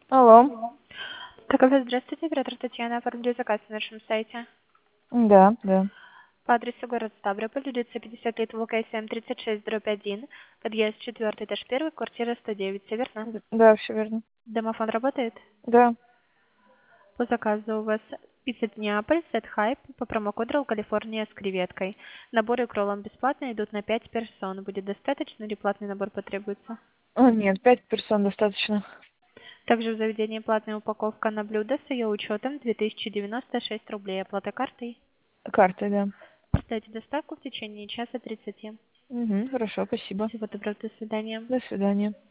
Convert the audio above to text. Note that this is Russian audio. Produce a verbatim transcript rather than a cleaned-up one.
Алло. Так, алло, здравствуйте, оператор Татьяна, оформлю заказ на нашем сайте. Да, да. По адресу город Ставрополь, улица пятьдесят лет, ВКСМ тридцать шесть, дробь один, подъезд четвертый, этаж первый, квартира сто девять, все верно? Д- Да, все верно. Домофон работает? Да. По заказу у вас пицца Неаполь, сет хайп, по промокоду Ролл Калифорния с креветкой. Наборы к роллам бесплатно, идут на пять персон. Будет достаточно или платный набор потребуется? О, нет, пять персон достаточно. Также в заведении платная упаковка на блюдо с ее учетом две тысячи девяносто шесть рублей. Оплата картой. Картой, да. Ждайте доставку в течение часа тридцати. Угу, хорошо, спасибо. Всего доброго, до свидания. До свидания.